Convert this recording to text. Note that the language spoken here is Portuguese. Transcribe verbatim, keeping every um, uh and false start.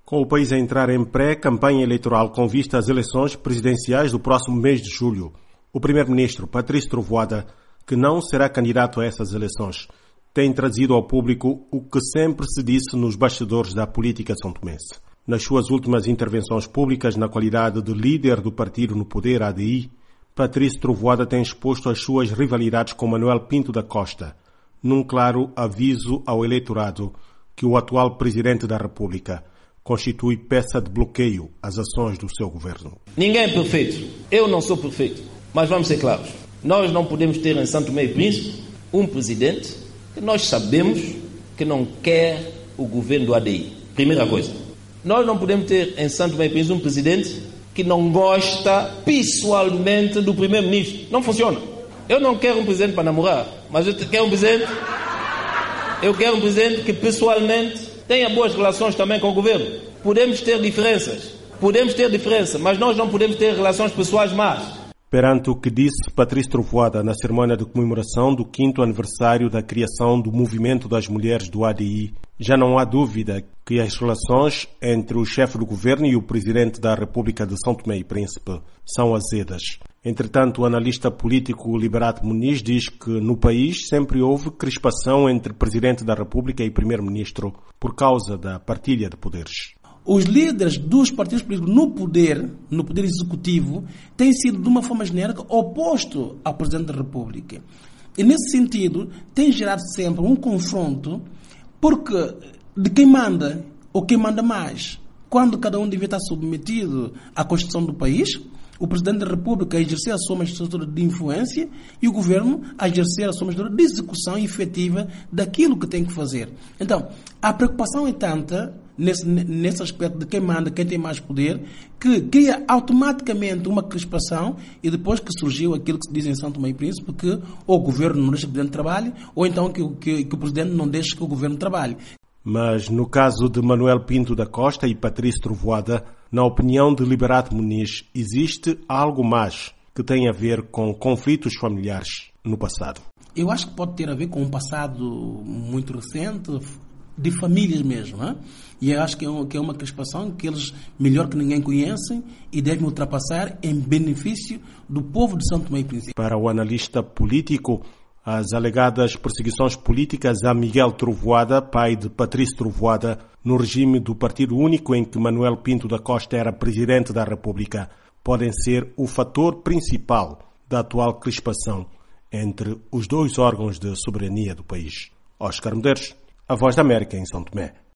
Com o país a entrar em pré-campanha eleitoral com vista às eleições presidenciais do próximo mês de julho, o primeiro-ministro Patrício Trovoada, que não será candidato a essas eleições, tem trazido ao público o que sempre se disse nos bastidores da política são-tomense. Nas suas últimas intervenções públicas na qualidade de líder do partido no poder, A D I, Patrício Trovoada tem exposto as suas rivalidades com Manuel Pinto da Costa, num claro aviso ao eleitorado que o atual Presidente da República constitui peça de bloqueio às ações do seu governo. Ninguém é perfeito. Eu não sou perfeito. Mas vamos ser claros. Nós não podemos ter em São Tomé e Príncipe um presidente que nós sabemos que não quer o governo do A D I. Primeira coisa. Nós não podemos ter em São Tomé e Príncipe um presidente que não gosta pessoalmente do primeiro-ministro. Não funciona. Eu não quero um presidente para namorar, mas eu quero um presidente, eu quero um presidente que pessoalmente tenha boas relações também com o governo. Podemos ter diferenças, podemos ter diferenças, mas nós não podemos ter relações pessoais más. Perante o que disse Patrício Trovoada na cerimónia de comemoração do quinto aniversário da criação do Movimento das Mulheres do A D I, já não há dúvida que as relações entre o chefe do governo e o Presidente da República de São Tomé e Príncipe são azedas. Entretanto, o analista político Liberato Muniz diz que no país sempre houve crispação entre Presidente da República e Primeiro-Ministro por causa da partilha de poderes. Os líderes dos partidos políticos no poder, no poder executivo, têm sido, de uma forma genérica, oposto ao Presidente da República. E, nesse sentido, tem gerado sempre um confronto, porque de quem manda ou quem manda mais, quando cada um devia estar submetido à Constituição do país, o Presidente da República a exercer a sua magistratura de influência e o Governo a exercer a sua magistratura de execução efetiva daquilo que tem que fazer. Então, a preocupação é tanta nesse, nesse aspecto de quem manda, quem tem mais poder, que cria automaticamente uma crispação e depois que surgiu aquilo que se diz em São Tomé e Príncipe, que ou o Governo não deixa que o Presidente trabalhe, ou então que, que, que o Presidente não deixa que o Governo trabalhe. Mas no caso de Manuel Pinto da Costa e Patrício Trovoada, na opinião de Liberato Muniz, existe algo mais que tem a ver com conflitos familiares no passado. Eu acho que pode ter a ver com um passado muito recente, de famílias mesmo. Hein? E eu acho que é, uma, que é uma crispação que eles melhor que ninguém conhecem e devem ultrapassar em benefício do povo de São Tomé e Príncipe. Para o analista político, as alegadas perseguições políticas a Miguel Trovoada, pai de Patrício Trovoada, no regime do Partido Único em que Manuel Pinto da Costa era Presidente da República, podem ser o fator principal da atual crispação entre os dois órgãos de soberania do país. Oscar Medeiros, A Voz da América em São Tomé.